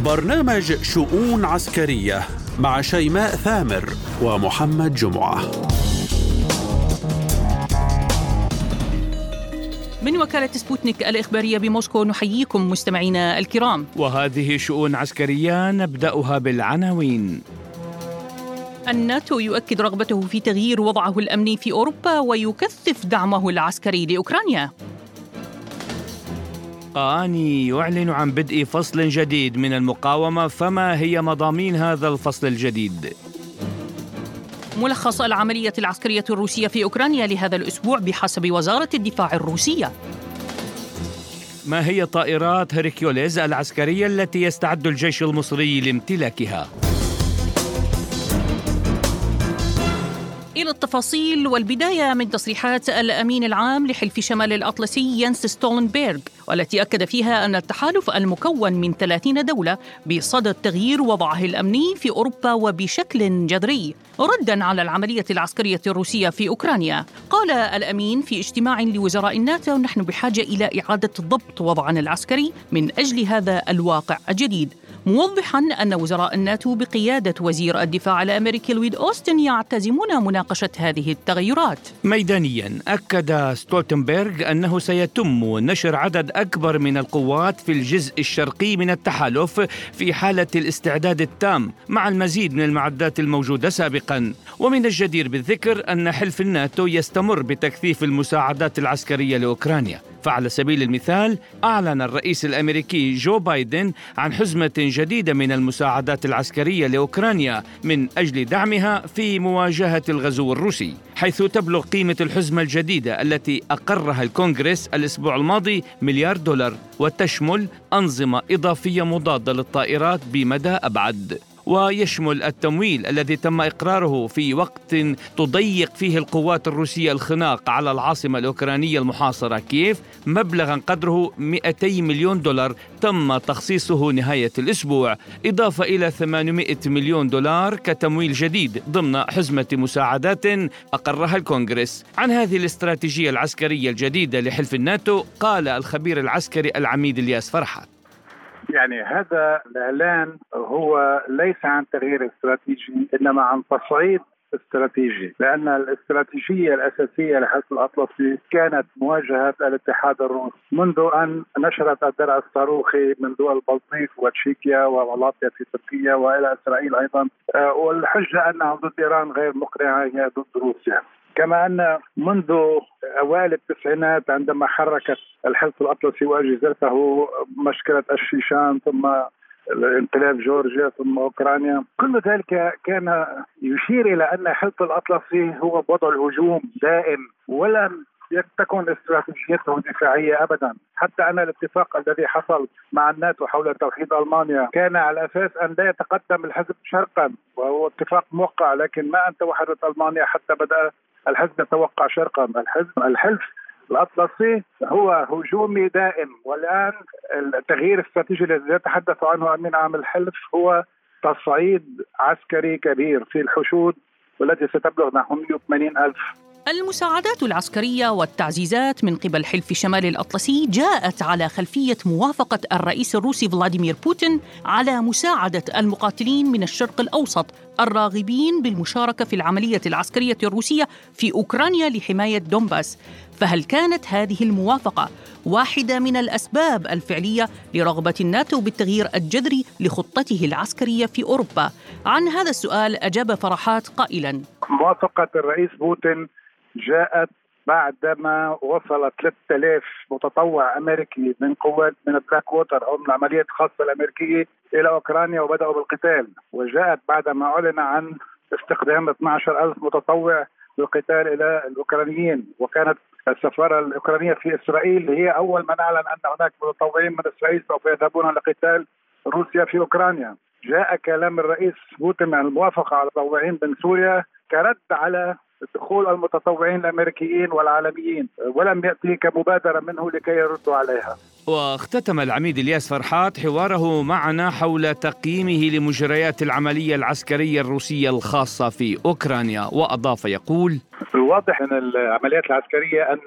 برنامج شؤون عسكرية مع شيماء ثامر ومحمد جمعة. من وكالة سبوتنيك الإخبارية بموسكو نحييكم مستمعينا الكرام، وهذه شؤون عسكرية نبدأها بالعناوين. الناتو يؤكد رغبته في تغيير وضعه الأمني في أوروبا ويكثف دعمه العسكري لأوكرانيا. قاني يعلن عن بدء فصل جديد من المقاومة، فما هي مضامين هذا الفصل الجديد؟ ملخص العملية العسكرية الروسية في أوكرانيا لهذا الأسبوع بحسب وزارة الدفاع الروسية. ما هي طائرات هيركيوليز العسكرية التي يستعد الجيش المصري لامتلاكها؟ إلى التفاصيل، والبداية من تصريحات الأمين العام لحلف شمال الأطلسي ينس ستولنبيرغ، والتي أكد فيها أن التحالف المكون من 30 دولة بصدد تغيير وضعه الأمني في أوروبا وبشكل جذري رداً على العملية العسكرية الروسية في أوكرانيا. قال الأمين في اجتماع لوزراء الناتو: نحن بحاجة إلى إعادة ضبط وضعنا العسكري من أجل هذا الواقع الجديد، موضحاً أن وزراء الناتو بقيادة وزير الدفاع الأمريكي لويد أوستن يعتزمون مناقشة هذه التغيرات. ميدانياً أكد ستولتنبرغ أنه سيتم نشر عدد أكبر من القوات في الجزء الشرقي من التحالف في حالة الاستعداد التام مع المزيد من المعدات الموجودة سابقاً. ومن الجدير بالذكر أن حلف الناتو يستمر بتكثيف المساعدات العسكرية لأوكرانيا. فعلى سبيل المثال أعلن الرئيس الأمريكي جو بايدن عن حزمة جديدة من المساعدات العسكرية لأوكرانيا من أجل دعمها في مواجهة الغزو الروسي، حيث تبلغ قيمة الحزمة الجديدة التي أقرها الكونغرس الأسبوع الماضي $1 مليار، وتشمل أنظمة إضافية مضادة للطائرات بمدى أبعد. ويشمل التمويل الذي تم إقراره في وقت تضيق فيه القوات الروسية الخناق على العاصمة الأوكرانية المحاصرة كييف مبلغا قدره $200 مليون تم تخصيصه نهاية الأسبوع، إضافة إلى $800 مليون كتمويل جديد ضمن حزمة مساعدات أقرها الكونغرس. عن هذه الاستراتيجية العسكرية الجديدة لحلف الناتو قال الخبير العسكري العميد إلياس فرحات: يعني هذا الإعلان هو ليس عن تغيير استراتيجي، إنما عن تصعيد استراتيجي، لأن الاستراتيجية الأساسية لحلف الأطلسي كانت مواجهة الاتحاد الروسي منذ أن نشرت الدرع الصاروخي من دول البلطيق وتشيكيا ولاتفيا في تركيا وإلى إسرائيل أيضا، والحجة أنها ضد إيران غير مقنعة، هي ضد روسيا. كما أن منذ أوائل التسعينات عندما حركت الحلف الأطلسي وأجهزته مشكلة الشيشان، ثم انقلاب جورجيا، ثم أوكرانيا، كل ذلك كان يشير إلى أن الحلف الأطلسي هو بوضع الهجوم دائم، ولم تكن استراتيجيته دفاعية أبدا. حتى أن الاتفاق الذي حصل مع الناتو حول توحيد ألمانيا كان على أساس أن لا يتقدم الحزب شرقا، وهو اتفاق موقع، لكن ما أن توحدت ألمانيا حتى بدأ الحزب يتوقع شرقا. الحلف الأطلسي هو هجومي دائم، والآن التغيير الاستراتيجي الذي يتحدث عنه أمين عام الحلف هو تصعيد عسكري كبير في الحشود، والتي ستبلغ نحو 180,000. المساعدات العسكرية والتعزيزات من قبل حلف شمال الأطلسي جاءت على خلفية موافقة الرئيس الروسي فلاديمير بوتين على مساعدة المقاتلين من الشرق الأوسط الراغبين بالمشاركة في العملية العسكرية الروسية في أوكرانيا لحماية دونباس. فهل كانت هذه الموافقة واحدة من الأسباب الفعلية لرغبة الناتو بالتغيير الجذري لخطته العسكرية في أوروبا؟ عن هذا السؤال أجاب فرحات قائلا: موافقة الرئيس بوتين جاءت بعدما وصل 3000 متطوع أمريكي من قوات من البلاك ووتر أو من العمليات الخاصة الأمريكية إلى أوكرانيا وبدأوا بالقتال، وجاءت بعدما أعلن عن استخدام 12,000 متطوع للقتال إلى الأوكرانيين. وكانت السفارة الأوكرانية في إسرائيل هي أول من أعلن أن هناك متطوعين من إسرائيل سوف يذهبون لقتال روسيا في أوكرانيا. جاء كلام الرئيس بوتين عن الموافقة على المتطوعين من سوريا كرد على دخول المتطوعين الأمريكيين والعالميين، ولم يأتي كمبادرة منه لكي يردوا عليها. واختتم العميد إلياس فرحات حواره معنا حول تقييمه لمجريات العملية العسكرية الروسية الخاصة في أوكرانيا، وأضاف يقول: الواضح من العمليات العسكرية أن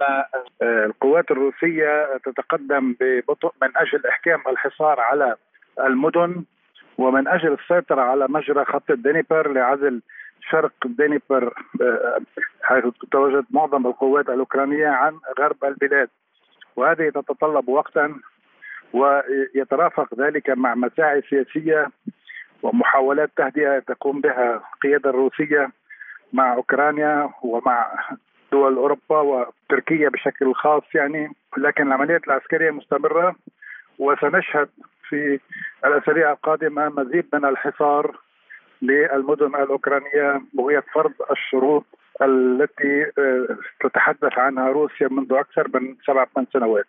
القوات الروسية تتقدم ببطء من أجل إحكام الحصار على المدن ومن أجل السيطرة على مجرى خط الدنيبر لعزل شرق الدنيبر حيث تتواجد معظم القوات الأوكرانية عن غرب البلاد. وهذه تتطلب وقتا ويترافق ذلك مع مساعي سياسية ومحاولات تهدئة تقوم بها القيادة الروسية مع أوكرانيا ومع دول أوروبا وتركيا بشكل خاص لكن العمليات العسكرية مستمرة، وسنشهد في الأسابيع القادمة مزيد من الحصار للمدن الأوكرانية بغية فرض الشروط التي تتحدث عنها روسيا منذ أكثر من 7 سنوات.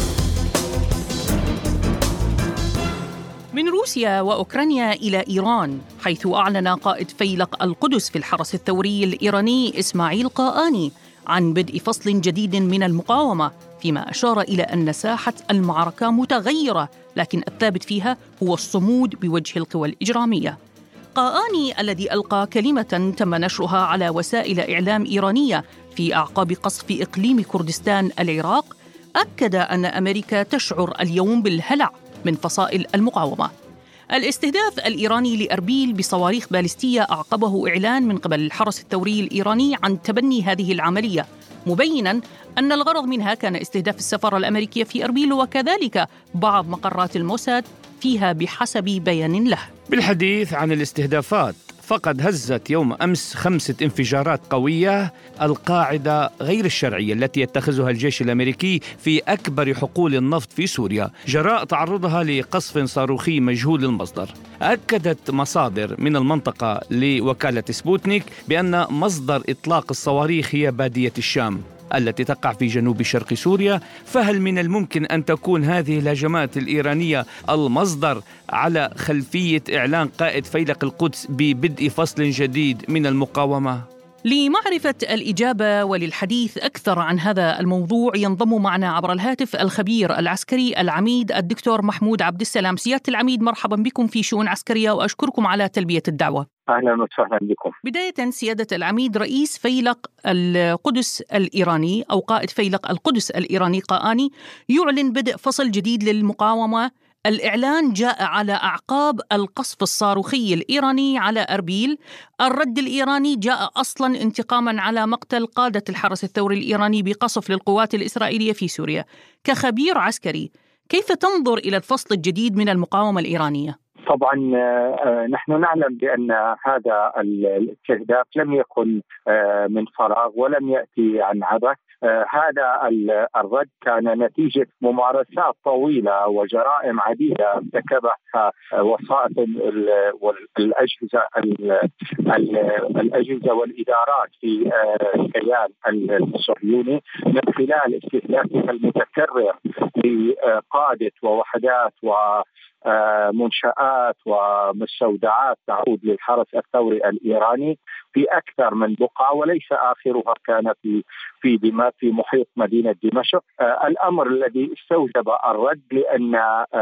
من روسيا وأوكرانيا إلى إيران، حيث أعلن قائد فيلق القدس في الحرس الثوري الإيراني إسماعيل قاآني عن بدء فصل جديد من المقاومة، فيما أشار إلى أن ساحة المعركة متغيرة، لكن الثابت فيها هو الصمود بوجه القوى الإجرامية. قاآني الذي ألقى كلمة تم نشرها على وسائل إعلام إيرانية في أعقاب قصف إقليم كردستان العراق، أكد أن أمريكا تشعر اليوم بالهلع من فصائل المقاومة. الاستهداف الإيراني لأربيل بصواريخ باليستية أعقبه إعلان من قبل الحرس الثوري الإيراني عن تبني هذه العملية، مبيناً أن الغرض منها كان استهداف السفارة الأمريكية في أربيل وكذلك بعض مقرات الموساد فيها بحسب بيان له. بالحديث عن الاستهدافات، فقد هزت يوم أمس 5 انفجارات قوية القاعدة غير الشرعية التي يتخذها الجيش الأمريكي في أكبر حقول النفط في سوريا جراء تعرضها لقصف صاروخي مجهول المصدر. أكدت مصادر من المنطقة لوكالة سبوتنيك بأن مصدر إطلاق الصواريخ هي بادية الشام التي تقع في جنوب شرق سوريا. فهل من الممكن أن تكون هذه الهجمات الإيرانية المصدر على خلفية إعلان قائد فيلق القدس ببدء فصل جديد من المقاومة؟ لمعرفة الإجابة وللحديث أكثر عن هذا الموضوع ينضم معنا عبر الهاتف الخبير العسكري العميد الدكتور محمود عبد السلام. سيادة العميد، مرحبا بكم في شؤون عسكرية وأشكركم على تلبية الدعوة. أهلا وسهلا بكم. بداية سيادة العميد، رئيس فيلق القدس الإيراني أو قائد فيلق القدس الإيراني قاآني يعلن بدء فصل جديد للمقاومة. الإعلان جاء على أعقاب القصف الصاروخي الإيراني على أربيل. الرد الإيراني جاء أصلا انتقاما على مقتل قادة الحرس الثوري الإيراني بقصف للقوات الإسرائيلية في سوريا. كخبير عسكري، كيف تنظر إلى الفصل الجديد من المقاومة الإيرانية؟ طبعا نحن نعلم بأن هذا الاستهداف لم يكن من فراغ ولم يأتي عن عبث. هذا الرد كان نتيجة ممارسات طويلة وجرائم عديدة ارتكبها وسائط الأجهزة والإدارات في الكيان الصهيوني من خلال استهدافها المتكرر لقادة ووحدات ومنشآت ومستودعات تعود للحرس الثوري الإيراني في أكثر من بقعة، وليس آخرها كان في محيط مدينة دمشق. الأمر الذي استوجب الرد لأن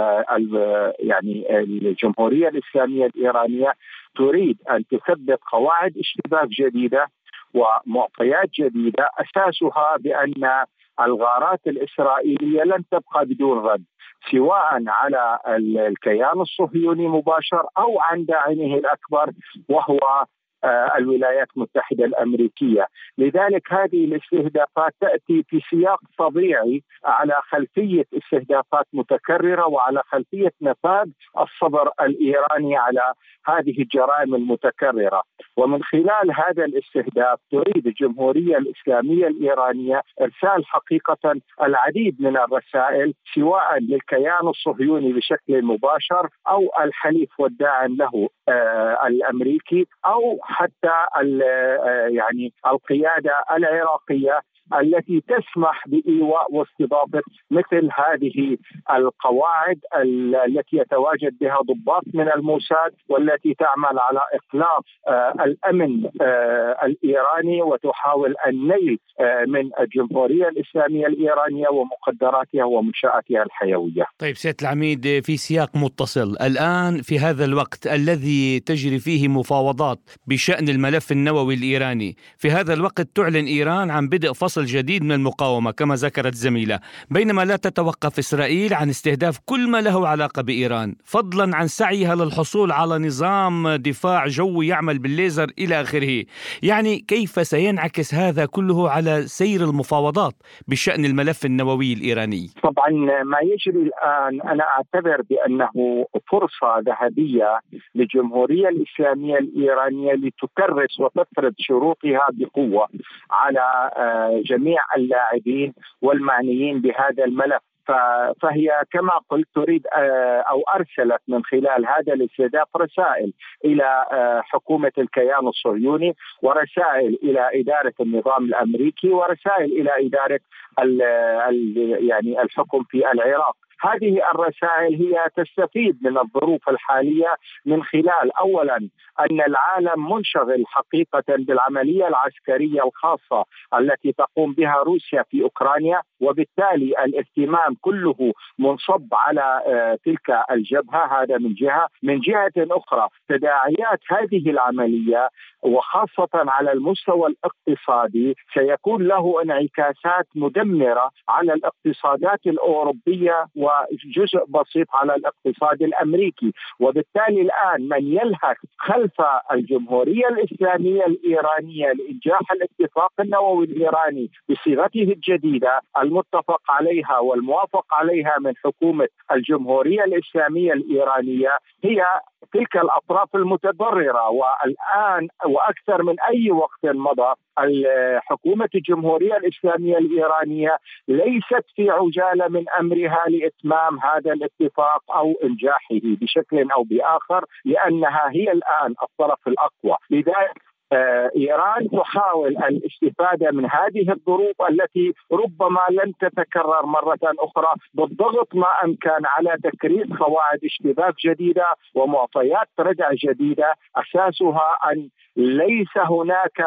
الجمهورية الإسلامية الإيرانية تريد أن تثبت قواعد اشتباك جديدة ومعطيات جديدة أساسها بأن الغارات الإسرائيلية لن تبقى بدون رد، سواء على الكيان الصهيوني مباشر أو عن داعمه الأكبر وهو الولايات المتحدة الأمريكية. لذلك هذه الاستهدافات تأتي في سياق طبيعي على خلفية استهدافات متكررة وعلى خلفية نفاذ الصبر الإيراني على هذه الجرائم المتكررة. ومن خلال هذا الاستهداف تريد الجمهورية الإسلامية الإيرانية إرسال حقيقة العديد من الرسائل سواء للكيان الصهيوني بشكل مباشر أو الحليف والداعم له الأمريكي أو حتى القيادة العراقية التي تسمح بإيواء واستضافة مثل هذه القواعد التي يتواجد بها ضباط من الموساد والتي تعمل على إقلاق الأمن الإيراني وتحاول النيل من الجمهورية الإسلامية الإيرانية ومقدراتها ومنشآتها الحيوية. طيب سيادة العميد، في سياق متصل الآن في هذا الوقت الذي تجري فيه مفاوضات بشأن الملف النووي الإيراني، في هذا الوقت تعلن إيران عن بدء فصل فصل جديد من المقاومة كما ذكرت زميلة، بينما لا تتوقف إسرائيل عن استهداف كل ما له علاقة بإيران، فضلا عن سعيها للحصول على نظام دفاع جوي يعمل بالليزر إلى آخره. يعني كيف سينعكس هذا كله على سير المفاوضات بشأن الملف النووي الإيراني؟ طبعا ما يجري الآن أنا أعتبر بأنه فرصة ذهبية للجمهورية الإسلامية الإيرانية لتكرس وتفرض شروطها بقوة على جميع اللاعبين والمعنيين بهذا الملف. فهي كما قلت تريد أو أرسلت من خلال هذا الاستهداف رسائل إلى حكومة الكيان الصهيوني، ورسائل إلى إدارة النظام الأمريكي، ورسائل إلى إدارة يعني الحكم في العراق. هذه الرسائل هي تستفيد من الظروف الحالية من خلال أولا أن العالم منشغل حقيقة بالعملية العسكرية الخاصة التي تقوم بها روسيا في أوكرانيا، وبالتالي الاهتمام كله منصب على تلك الجبهة. هذا من جهة. من جهة أخرى تداعيات هذه العملية وخاصة على المستوى الاقتصادي سيكون له انعكاسات مدمرة على الاقتصادات الأوروبية وجزء بسيط على الاقتصاد الأمريكي. وبالتالي الآن من يلهث خلف الجمهورية الإسلامية الإيرانية لإنجاح الاتفاق النووي الإيراني بصيغته الجديدة المتفق عليها والموافق عليها من حكومة الجمهورية الإسلامية الإيرانية هي تلك الأطراف المتضررة. والآن وأكثر من أي وقت مضى حكومة الجمهورية الإسلامية الإيرانية ليست في عجالة من أمرها لإتمام هذا الاتفاق أو إنجاحه بشكل أو بآخر، لأنها هي الآن الطرف الأقوى. لذلك إيران تحاول الاستفادة من هذه الظروف التي ربما لن تتكرر مرة أخرى بالضغط ما أمكن على تكريس قواعد اشتباك جديدة ومعطيات ردع جديدة أساسها أن ليس هناك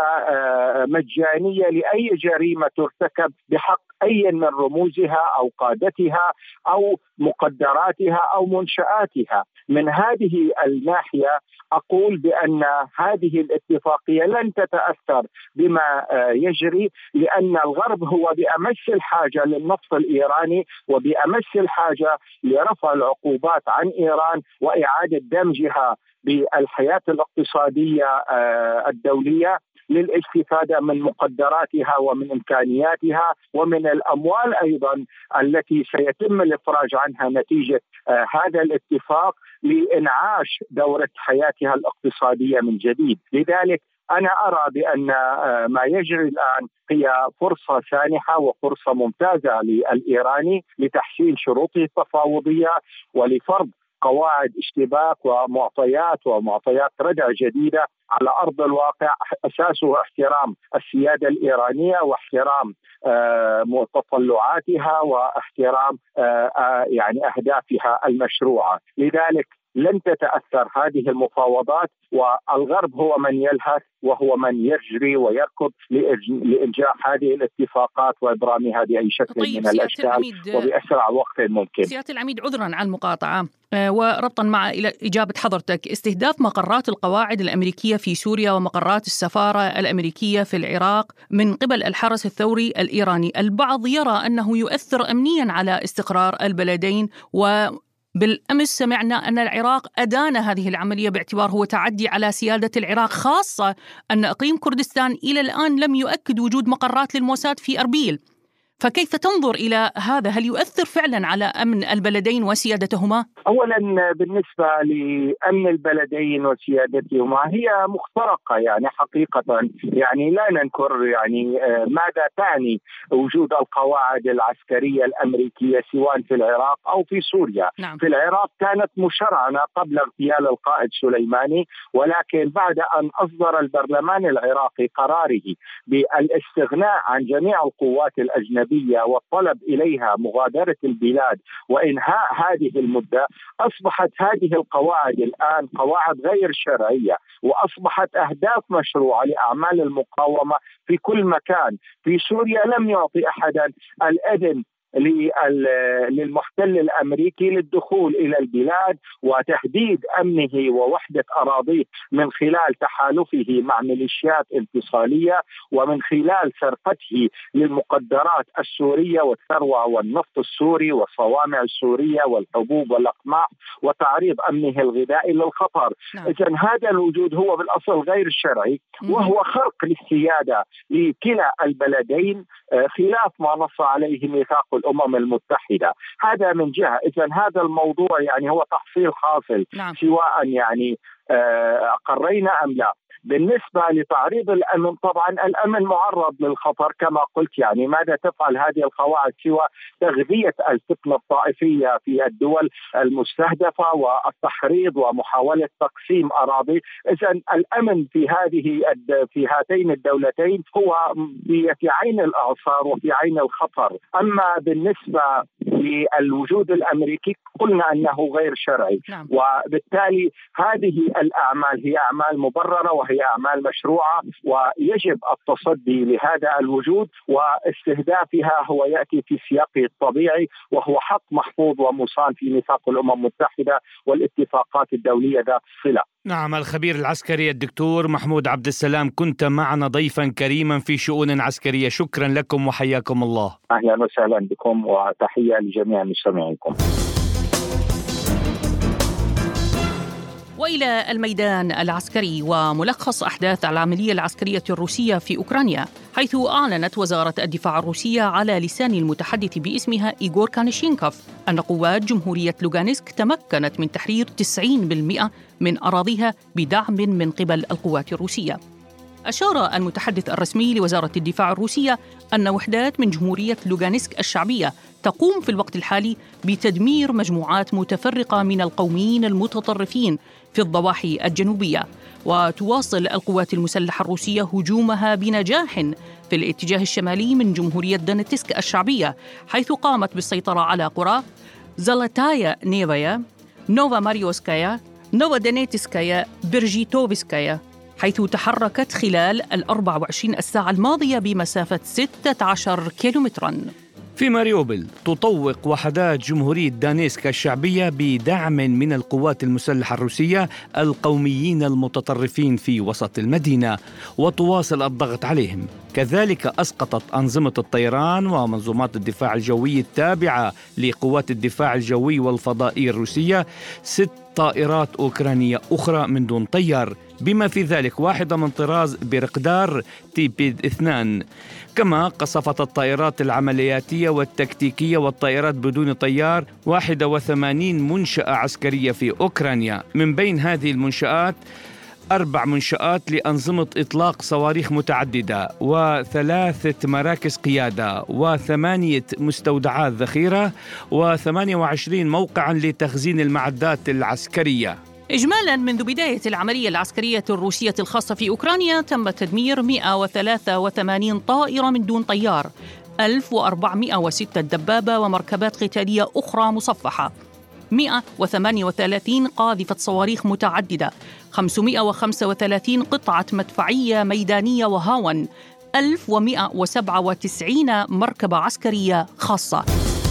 مجانية لأي جريمة ترتكب بحق أي من رموزها أو قادتها أو مقدراتها أو منشآتها. من هذه الناحية أقول بأن هذه الاتفاقية لن تتأثر بما يجري، لأن الغرب هو بأمس الحاجة للنفط الإيراني وبأمس الحاجة لرفع العقوبات عن إيران وإعادة دمجها بالحياة الاقتصادية الدولية للاستفادة من مقدراتها ومن إمكانياتها ومن الأموال أيضا التي سيتم الإفراج عنها نتيجة هذا الاتفاق لإنعاش دورة حياتها الاقتصادية من جديد. لذلك أنا أرى بأن ما يجري الآن هي فرصة سانحة وفرصة ممتازة للإيراني لتحسين شروطه التفاوضية ولفرض قواعد اشتباك ومعطيات ردع جديدة على أرض الواقع أساسه احترام السيادة الإيرانية واحترام متطلعاتها واحترام يعني أهدافها المشروعة. لذلك لن تتأثر هذه المفاوضات، والغرب هو من يلهث وهو من يجري ويركض لإنجاح هذه الاتفاقات وإبرامها بأي شكل من الأشكال وبأسرع وقت ممكن. سيادة العميد، عذرا على المقاطعة وربطا مع إجابة حضرتك، استهداف مقرات القواعد الأمريكية في سوريا ومقرات السفارة الأمريكية في العراق من قبل الحرس الثوري الإيراني، البعض يرى أنه يؤثر أمنيا على استقرار البلدين، بالأمس سمعنا أن العراق أدان هذه العملية باعتبار هو تعدي على سيادة العراق، خاصة أن إقليم كردستان إلى الآن لم يؤكد وجود مقرات للموساد في أربيل. فكيف تنظر إلى هذا؟ هل يؤثر فعلا على أمن البلدين وسيادتهما؟ أولا بالنسبة لأمن البلدين وسيادتهما هي مخترقة يعني حقيقة، يعني لا ننكر يعني ماذا تعني وجود القواعد العسكرية الأمريكية سواء في العراق أو في سوريا. نعم. في العراق كانت مشرعنة قبل اغتيال القائد سليماني، ولكن بعد أن أصدر البرلمان العراقي قراره بالاستغناء عن جميع القوات الأجنبية والطلب إليها مغادرة البلاد وإنهاء هذه المدة، أصبحت هذه القواعد الآن قواعد غير شرعية، وأصبحت أهداف مشروعة لأعمال المقاومة في كل مكان. في سوريا لم يعطي أحدا الأذن للمحتل الأمريكي للدخول إلى البلاد وتهديد أمنه ووحدة أراضيه من خلال تحالفه مع ميليشيات انفصالية ومن خلال سرقته للمقدرات السورية والثروة والنفط السوري والصوامع السورية والحبوب والأقماح وتعريض أمنه الغذائي للخطر. إذن هذا الوجود هو بالأصل غير شرعي وهو خرق للسيادة لكلا البلدين خلاف ما نص عليه ميثاق الأمم المتحدة. هذا من جهة. إذن هذا الموضوع يعني هو تحصيل حاصل سواء يعني أقرينا أم لا. بالنسبة لتعريض الأمن، طبعا الأمن معرض للخطر كما قلت. يعني ماذا تفعل هذه القواعد سوى تغذية الفتنة الطائفية في الدول المستهدفة والتحريض ومحاولة تقسيم أراضي. إذن الأمن في هاتين الدولتين هو في عين الإعصار وفي عين الخطر. أما بالنسبة للوجود الأمريكي قلنا أنه غير شرعي، وبالتالي هذه الأعمال هي أعمال مبررة وهي أعمال مشروعة، ويجب التصدي لهذا الوجود واستهدافها هو يأتي في سياقه الطبيعي وهو حق محفوظ ومصان في ميثاق الأمم المتحدة والاتفاقات الدولية ذات الصلة. نعم، الخبير العسكري الدكتور محمود عبد السلام، كنت معنا ضيفا كريما في شؤون عسكرية. شكرا لكم وحياكم الله. أهلا وسهلا بكم وتحية لجميع مستمعيكم. وإلى الميدان العسكري وملخص أحداث العملية العسكرية الروسية في أوكرانيا، حيث أعلنت وزارة الدفاع الروسية على لسان المتحدث باسمها إيغور كانيشينكوف أن قوات جمهورية لوغانسك تمكنت من تحرير 90% من أراضيها بدعم من قبل القوات الروسية. أشار المتحدث الرسمي لوزارة الدفاع الروسية أن وحدات من جمهورية لوغانسك الشعبية تقوم في الوقت الحالي بتدمير مجموعات متفرقة من القوميين المتطرفين في الضواحي الجنوبية. وتواصل القوات المسلحة الروسية هجومها بنجاح في الاتجاه الشمالي من جمهورية دونيتسك الشعبية، حيث قامت بالسيطرة على قرى زالاتايا نيفايا، نوفا ماريوسكايا، نوفا دونيتسكايا، بيرجيتوفسكايا، حيث تحركت خلال 24 الساعة الماضية بمسافة 16 كيلومتراً. في ماريوبل تطوق وحدات جمهورية دانيسك الشعبية بدعم من القوات المسلحة الروسية القوميين المتطرفين في وسط المدينة وتواصل الضغط عليهم. كذلك أسقطت أنظمة الطيران ومنظومات الدفاع الجوي التابعة لقوات الدفاع الجوي والفضائي الروسية 6 طائرات أوكرانية أخرى من دون طيار، بما في ذلك واحدة من طراز بيرقدار تيبيد 2. كما قصفت الطائرات العملياتية والتكتيكية والطائرات بدون طيار 81 منشأة عسكرية في أوكرانيا. من بين هذه المنشآت 4 منشآت لأنظمة إطلاق صواريخ متعددة و3 مراكز قيادة و8 مستودعات ذخيرة و28 موقعا لتخزين المعدات العسكرية. إجمالاً منذ بداية العملية العسكرية الروسية الخاصة في أوكرانيا تم تدمير 183 طائرة من دون طيار، 1406 دبابة ومركبات قتالية أخرى مصفحة، 138 قاذفة صواريخ متعددة، 535 قطعة مدفعية ميدانية وهاون، 1197 مركبة عسكرية خاصة.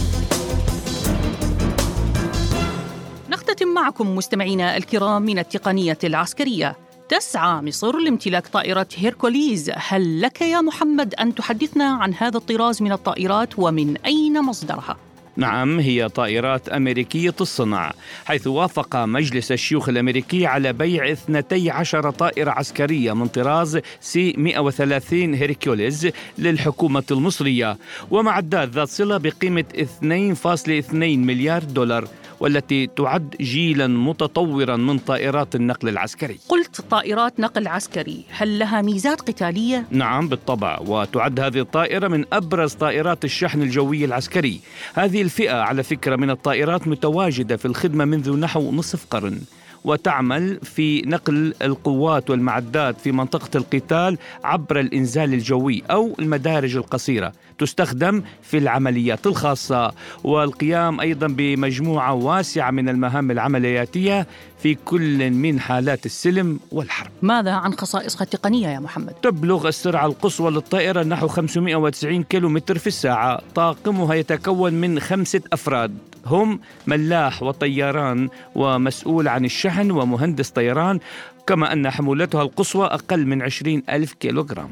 نختتم معكم مستمعينا الكرام من التقنية العسكرية. تسعى مصر لامتلاك طائرة هيركوليز. هل لك يا محمد أن تحدثنا عن هذا الطراز من الطائرات ومن أين مصدرها؟ نعم، هي طائرات أمريكية الصنع، حيث وافق مجلس الشيوخ الأمريكي على بيع 12 طائرة عسكرية من طراز C-130 هيركوليز للحكومة المصرية، ومعدات ذات صلة بقيمة 2.2 مليار دولار، والتي تعد جيلا متطورا من طائرات النقل العسكري. قلت طائرات نقل عسكري، هل لها ميزات قتالية؟ نعم بالطبع، وتعد هذه الطائرة من أبرز طائرات الشحن الجوي العسكري. هذه الفئة على فكرة من الطائرات متواجدة في الخدمة منذ نحو نصف قرن، وتعمل في نقل القوات والمعدات في منطقة القتال عبر الإنزال الجوي أو المدارج القصيرة. تستخدم في العمليات الخاصة والقيام أيضا بمجموعة واسعة من المهام العملياتية في كل من حالات السلم والحرب. ماذا عن خصائصها التقنية يا محمد؟ تبلغ السرعة القصوى للطائرة نحو 590 كيلومتر في الساعة. طاقمها يتكون من 5 أفراد، هم ملاح وطيران ومسؤول عن الشحن ومهندس طيران، كما أن حمولتها القصوى أقل من 20,000 كيلوغرام.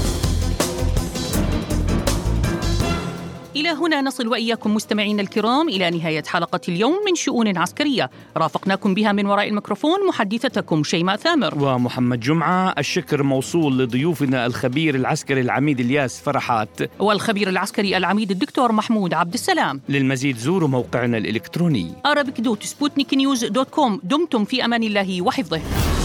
إلى هنا نصل وإياكم مستمعين الكرام إلى نهاية حلقة اليوم من شؤون عسكرية، رافقناكم بها من وراء الميكروفون محدثتكم شيماء ثامر ومحمد جمعة. الشكر موصول لضيوفنا الخبير العسكري العميد الياس فرحات والخبير العسكري العميد الدكتور محمود عبد السلام. للمزيد زوروا موقعنا الإلكتروني arabic.sputniknews.com. دمتم في أمان الله وحفظه.